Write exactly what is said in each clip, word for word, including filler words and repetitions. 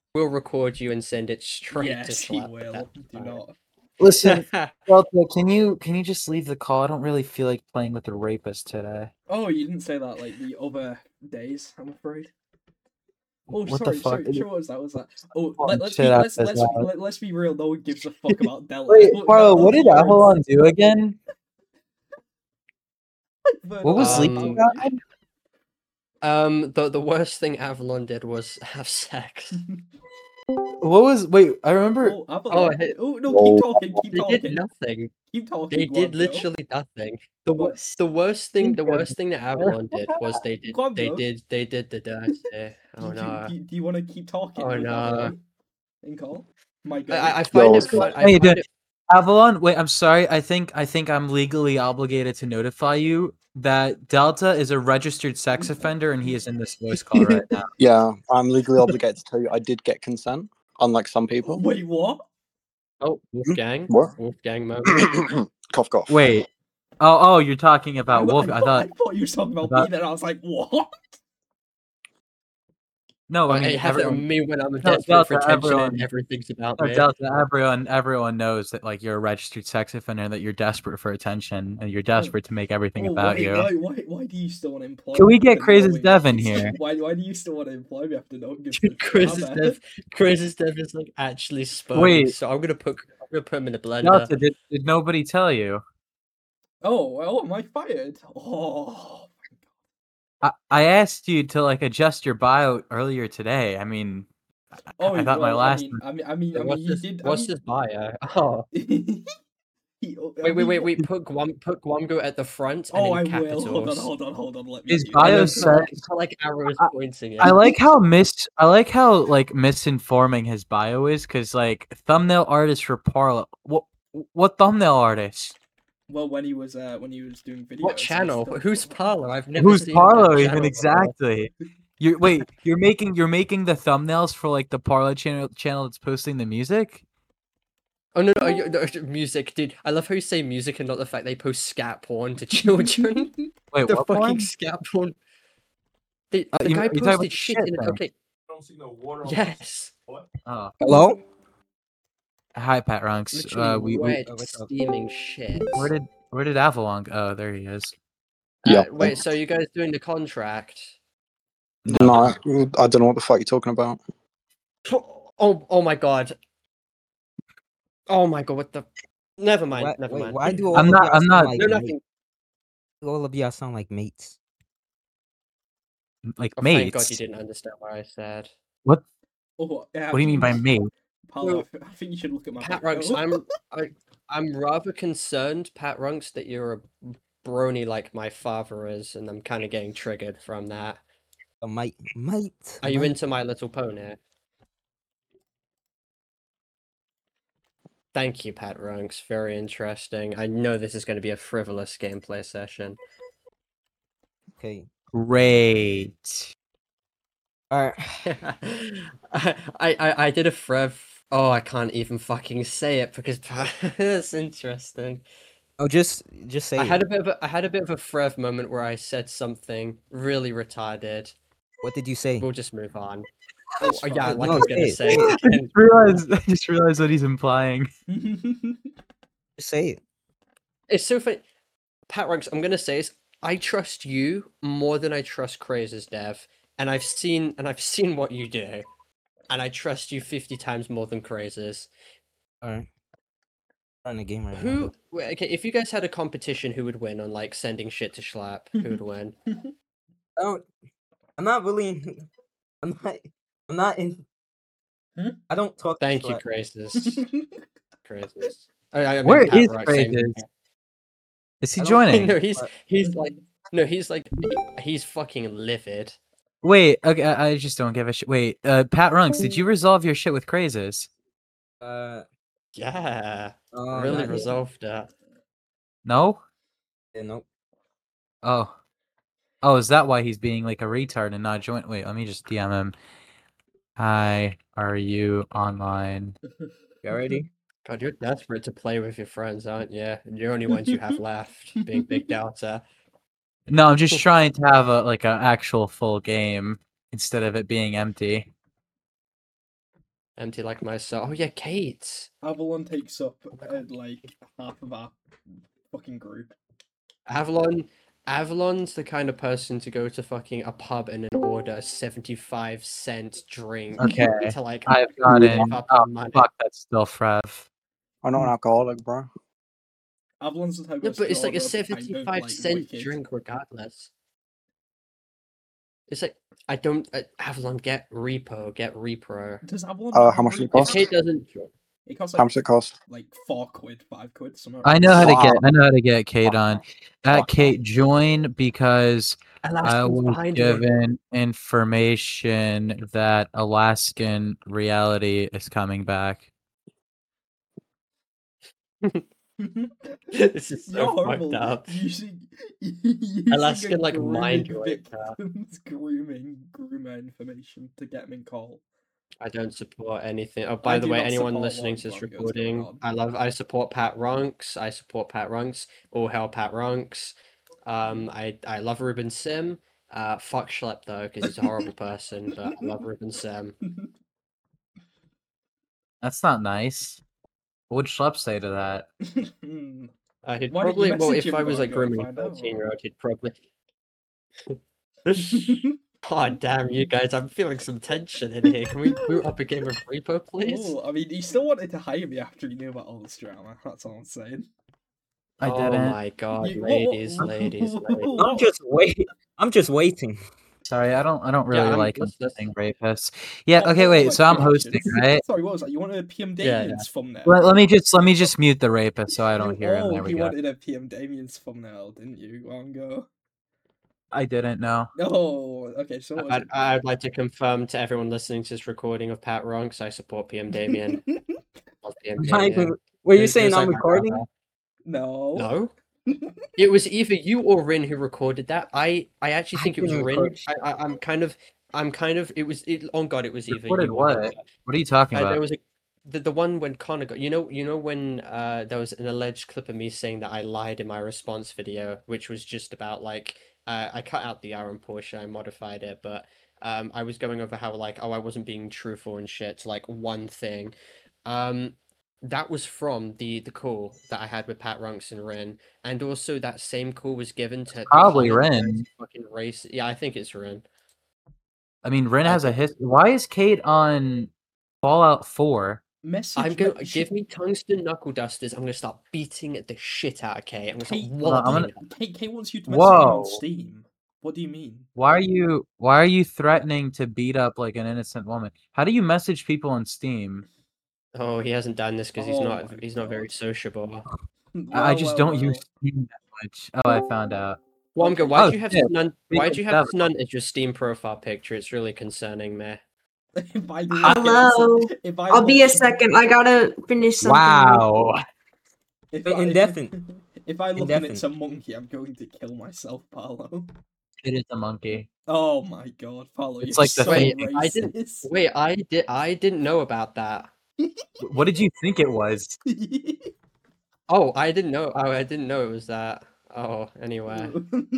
We'll record you and send it straight to Yes, he Slap. will. Do not. Listen, Delta, can you can you just leave the call? I don't really feel like playing with the rapist today. Oh, you didn't say that like the other days. I'm afraid. Oh, What sorry, the fuck? sorry, sorry. What was that? What was that? Oh, Oh, let, let's shit be out let's this let's be, loud. let, let's be real. No one gives a fuck about Delta. Wait, That- bro, what those did Avalon words- do again? But, What was uh, Sleepy Um, about? Um, the the worst thing Avalon did was have sex. What was? Wait, I remember. Oh, Avalon. hey- Oh, no, Whoa. keep talking, keep They talking. did nothing. Keep talking. They did Guabdo. literally nothing. The What? worst, the worst thing, the Think of worst thing that Avalon did was they did, they Guabdo. did, they did the dirty. Do Oh you, no! do, you, do you want to keep talking? Oh with no! Avalon and call? My I, God. I I find Yo, it fun. I How you find doing? it. Avalon, wait, I'm sorry. I think I think I'm legally obligated to notify you that Delta is a registered sex offender and he is in this voice call right now. Yeah, I'm legally obligated to tell you I did get consent, unlike some people. Wait, what? Oh, Wolfgang, What? Wolfgang moment. Cough, cough. Wait. Oh, oh, you're talking about Wolf. I, I thought, I thought thought you were talking about about- me. Then I was like, what? no. I I mean, have that everyone, on me when I'm No, desperate for Delta, attention everyone- and everything's about no, me. Delta, everyone, everyone knows that like you're a registered sex offender, that you're desperate for attention, and you're desperate to make everything Oh, about why, you. Why, why, why do you still want to employ Can me we get after Crazy's knowing- Dev in here? Why, why do you still want to employ me after not giving Chris is dev. Chris is dev is like actually spoken. Wait. So I'm gonna put I'm gonna put him in a blender. Delta, did, did nobody tell you? Oh, well, am I fired? Oh, I, I asked you to like adjust your bio earlier today. I mean, I, oh. I thought my well, last. I mean, I mean, I mean, I mean, what's you this? did. What's I this bio? Oh, mean, he, I wait, wait, mean, wait, wait. Put Guam, put Guamgo at the front and Oh, in I capitals. will. Hold on, hold on, hold on. Let me. His do And bio then that. says- put like, put like arrows I- pointing it. I like how mis I like how like misinforming his bio is, because like thumbnail artist for Parla. What what thumbnail artist? Well, when he was uh when he was doing videos. What and channel? stuff. Who's Parlo? I've never Who's seen Parlo that even channel before. exactly? You're wait, you're making you're making the thumbnails for like the Parlo channel channel that's posting the music? Oh no, no, you- no, music, dude. I love how you say music and not the fact they post scat porn to children. Wait, the what fucking porn? scat porn. The, Uh, the you- guy you talking about posted the shit shit in it. thing? Okay. Yes. Oh, Hello? hi Pat Runks. Literally Uh, we, we wet, oh, what's up? steaming shit. where did where did Avalon go? Oh, there he is. Uh, Yeah. wait, so you guys doing the contract? No, I, I don't know what the fuck you're talking about. Oh, oh my god. Oh my god, what the? Never mind, Why, never wait, mind. why do all I'm of not- y'all I'm sound not- like No, mates? nothing. All of y'all sound like mates. Like Oh, thank mates. god you didn't understand what I said. What Oh, yeah, what do you mean by mate? Paolo, I I think you should look at my Pat bio. Runks, I'm I, I'm rather concerned, Pat Runks, that you're a brony like my father is, and I'm kind of getting triggered from that. A mate, mate. Are you mate. into My Little Pony? Thank you, Pat Runks. Very interesting. I know this is going to be a frivolous gameplay session. Okay. Great. All right. I, I I did a frev. Oh, I can't even fucking say it because that's interesting. Oh, just just say I it. had a bit of a I had a bit of a frev moment where I said something really retarded. What did you say? We'll just move on. Oh, That's yeah, fine. like No, I was gonna say it, say. say it. I and- just realized I just realized what he's implying. Just say it. It's so funny. Pat Runks, I'm gonna say is I trust you more than I trust Crazes Dev, and I've seen and I've seen what you do, and I trust you fifty times more than Crazes. All right. Starting the game right now. Who? wait, Okay, if you guys had a competition, who would win on like sending shit to Schlapp? Who would win? I don't. I'm not really. I'm not. I'm not in. Hmm? I don't talk. to Thank you, Schlapp. Crazes. Crazes. I, I mean, Where Pat is Runks, same- Crazes? Is he I don't joining? No, he's But- he's like no, he's like he's fucking livid. Wait, okay, I I just don't give a shit. Wait, uh, Pat Runks, did you resolve your shit with Crazes? Uh. Yeah, uh, really not yet. resolved that. No? Yeah, nope. Oh. Oh, is that why he's being like a retard and not join? Wait, let me just D M him. Hi, are you online? You ready? God, you're desperate to play with your friends, aren't you? And you're only ones you have left, being Big Delta. No, I'm just trying to have a like an actual full game instead of it being empty. Empty like my soul. Oh yeah, Kate. Avalon takes up uh, like half of our fucking group. Avalon. Avalon's the kind of person to go to fucking a pub and then order a seventy-five cent drink Okay, to like I've save gotten. up Oh, the money. fuck, that's still Frev. I'm not an alcoholic, bro. Avalon's the type No, of but it's like a order of pint of, seventy-five like, cent Wicked. drink regardless. It's like I don't uh, Avalon get repo, get repro. Does Avalon? Uh, not how have much does it Wicked? If cost? Kate doesn't, It costs How like much does it cost? like four quid, five quid, something. I know how to Wow. get. I know how to get Kate on. At Fuck. Kate, join because I Alaska's was behind me. given information that Alaskan reality is coming back. This is You're so horrible. fucked up. Using, using Alaskan, a like, grooming mind raper. victims grooming groomer information to get them in call. I don't support anything. Oh, by I the do way, not anyone support listening what to this Grongo's going recording, on. I love. I support Pat Runks. I support Pat Runks. All hell Pat Runks. Um, I I love Ruben Sim. Uh, fuck Schlep though, because he's a horrible person. But I love Ruben Sim. That's not nice. What would Schlepp say to that? Uh, he'd Why don't you probably. Well, message if him, I was like Grongo, and grooming a find out? thirteen-year-old, he'd probably. Oh damn you guys! I'm feeling some tension in here. Can we boot up a game of Repo, please? Oh, I mean, he still wanted to hire me after he knew about all this drama. That's all I'm saying. I oh didn't. my god, You- what- what- ladies, ladies, ladies. I'm just wait. I'm just waiting. Sorry, I don't. I don't Yeah, really I'm- like let's- let's- saying rapists. Yeah. What- Okay. what Wait. was So I'm my hosting, predictions? right? Sorry, what was that? You wanted a P M Yeah, yeah. Damien's thumbnail? Let, let me just let me just mute the rapist so I don't hear him. Oh, There we he go. wanted a P M Damien's thumbnail, didn't you, Grongo? I didn't know. Oh, okay. So what was I'd, it? I'd like to confirm to everyone listening to this recording of Pat Runks, I support P M Damien. Love P M Mike, Damien. were you It- it saying was I'm like my recording? brother. No. No. It was either you or Rin who recorded that. I, I actually I think it was didn't Rin. record. I, I, I'm kind of, I'm kind of. It was. It, on God, it was either Recorded you or what? Rin. What are you talking Uh, about? there was a the, the one when Connor got you know you know when uh there was an alleged clip of me saying that I lied in my response video, which was just about like uh, I cut out the Aaron portion, I modified it, but um I was going over how like oh I wasn't being truthful and shit to like one thing. Um that was from the the call that I had with Pat Runks and Rin, and also that same call was given to, to Probably Connor, the Rin. fucking race. Yeah, I think it's Rin. I mean, Rin I has a think- history. Why is Kate on Fallout Four? Message. I'm going me- to sh- give me tungsten knuckle dusters. I'm going to start beating the shit out of Kate. I'm going to Kate, start Hold on, I'm walloping gonna- her. Kate, Kate wants you to message him Whoa. on Steam. What do you mean? Why are you Why are you threatening to beat up like an innocent woman? How do you message people on Steam? Oh, he hasn't done this because he's Oh not. my He's not very God. sociable. I- I Well, just well, don't well. use Steam that much. Oh, I found out. Wonga, Okay. why Oh, do you have shit. Snun? Speak Why of do you have devil. Snun as your Steam profile picture? It's really concerning me. If I Hello. look at- if I I'll be a look- second. I gotta finish something. Wow. If Wait, I, indefinite. If I look and Indefinite. it's a monkey, I'm going to kill myself, Paolo. It is a monkey. Oh my god, Paolo, It's you're like the so Wait, thing- I didn't- racist. Wait, I did. I didn't know about that. What did you think it was? Oh, I didn't know. Oh, I didn't know it was that. Oh, anyway.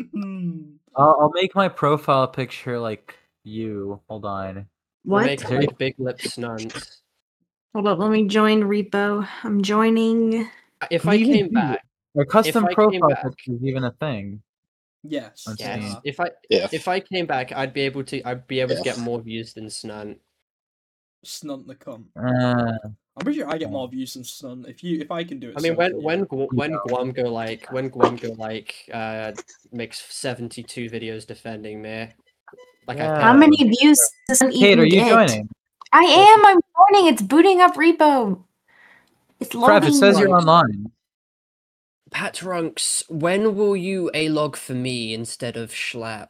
I'll, I'll make my profile picture like you. Hold on. We'll What? Make like big lip snuns. Hold up, let me join repo. I'm joining. If What I do you came do? back, Or custom I came profile back- picture is even a thing. yes. Let's they yes. are. If I Yeah. if I came back, I'd be able to. I'd be able to get Yeah. more views than Snun. Snunt the cunt. Uh, I'm pretty sure I get more views than Snunt. If you, if I can do it. I mean, so when can you. when Gu- when Guam go like when Guam go like uh makes seventy two videos defending me, like Yeah. I How many views does it Kate, even are you get? joining? I am. I'm joining. It's booting up repo. It's Trev, loading. it says you're Right. online. Pat Trunks, when will you a log for me instead of Schlep?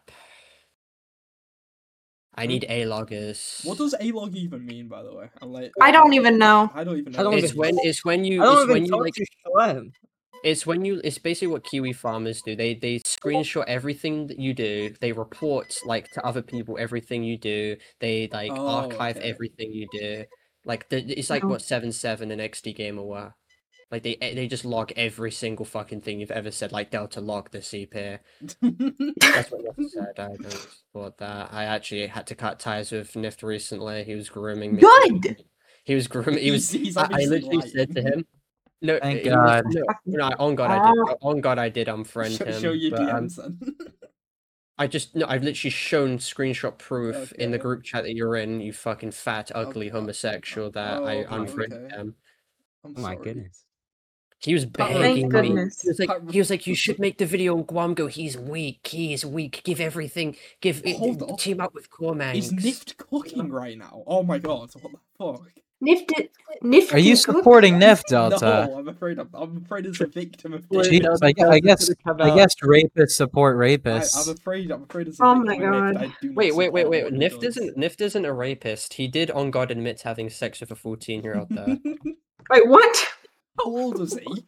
I need a loggers. What does a log even mean, by the way? I'm like, I don't even know. I don't even know. I don't what It's it even- when is. it's when you I don't it's even when you talk like to Shalem. it's when you it's basically what Kiwi farmers do. They they screenshot everything that you do. They report like to other people everything you do. They like Oh, archive okay. everything you do. Like the, it's like Oh. what seven seven and X D Gamer were. Like they they just log every single fucking thing you've ever said. Like Delta log the C P. That's what Nift said. I don't support that. I actually had to cut ties with Nift recently. He was grooming me. Good. He was grim. He was. He's- he's I, I obviously literally said to lying. him. No, Thank he was- God. no, no, on God I did. On God I did unfriend Show, him. show your but, um, D Ms then. I just no. I've literally shown screenshot proof in the Okay. group chat that you're in. You fucking fat, ugly Okay. homosexual. That Oh, I okay, unfriended okay. him. I'm Oh my sorry. goodness. He was Pat begging Thank me. goodness. He was like, Pat- he was like, you should make the video on Guam. Go. He's weak. He is weak. Give everything. Give it, Hold on. team up with Cormanx. He's Nift cooking right now. Oh my god, what the fuck? Nifty. Nifty. Are you supporting Nef Delta? No, I'm afraid I'm, I'm afraid it's a victim of Wait, dick. Jeez, no, I, gu- I because guess it's gonna come I out- guess rapists support I, I'm rapists. afraid I'm afraid it's a Oh victim my of Nift. God. I do not Wait, wait, wait, support wait. what he Nift does. isn't Nift isn't a rapist. He did on God admit to having sex with a fourteen year old though. Wait, what? How old was he?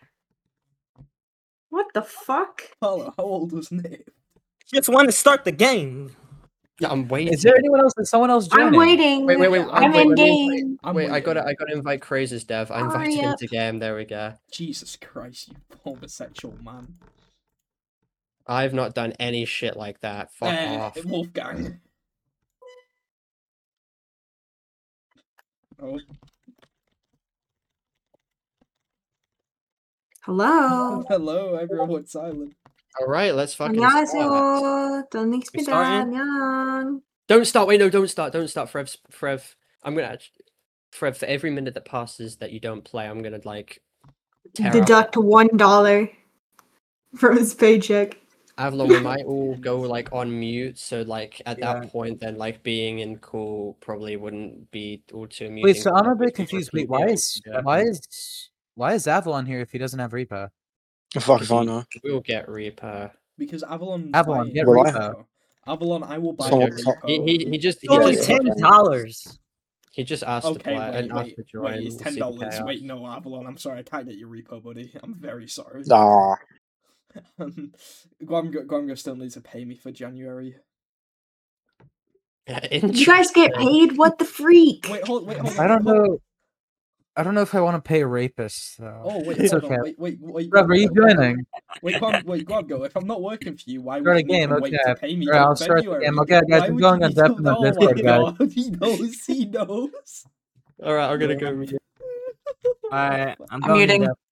What the fuck? Hello, how old was Nift? Just want to start the game. Yeah, I'm waiting. Is there anyone else? Is someone else joining? I'm waiting. Wait, wait, wait. Yeah, I'm wait, in let me invite- game. I'm Wait, I gotta, waiting. I gotta invite Crazes Dev. I Hurry invited him up. to game. There we go. Jesus Christ, you homosexual man. I've not done any shit like that. Fuck Eh, off. Wolfgang. Oh, Hello. hello, everyone went silent. All right, let's fucking start. 안녕하세요. 돈 We're 익스피다. starting? 안녕. Don't start. Wait, no, don't start. Don't start, Frev. Frev. I'm gonna. act- Frev, for every minute that passes that you don't play, I'm gonna like. tear up- Deduct one dollar from his paycheck. Avalon, we might all go like on mute, so like at Yeah. that point, then like being in call probably wouldn't be all too amusing. Wait, so for I'm a us bit to confused. repeat Wait, why the is idea. why is why is Avalon here if he doesn't have Reaper? Fuck if I know. We'll get Reaper. Because Avalon. Avalon, get Well, I- Reaper. Avalon, I will buy Someone- your so- repo. He, he, he just he It's only just, ten dollars. he just asked to Okay, play wait, and asked wait, to join. wait, it's the ten Super dollars. Chaos. Wait, no, Avalon, I'm sorry, I can't get your repo, buddy. I'm very sorry. Ah, Guamgo, Guamgo still needs to pay me for January. Yeah, You guys get interesting. paid? What the freak? Wait, hold, wait, hold I on, don't hold- know. I don't know if I want to pay rapists though. Oh, wait, it's hold okay. on, wait, wait, wait. Rob, are you Guamgo, joining? Wait, Guam, wait, Guamgo, if I'm not working for you, why Start would a you game, even wait to okay. pay me Alright, till I'll start the February? game. Okay, guys, Why I'm would going you on be so- depth in the Oh my Discord, guys. God, he knows, he knows. All right, I'm gonna Yeah. go. mute. Alright, I'm I'm going muting. to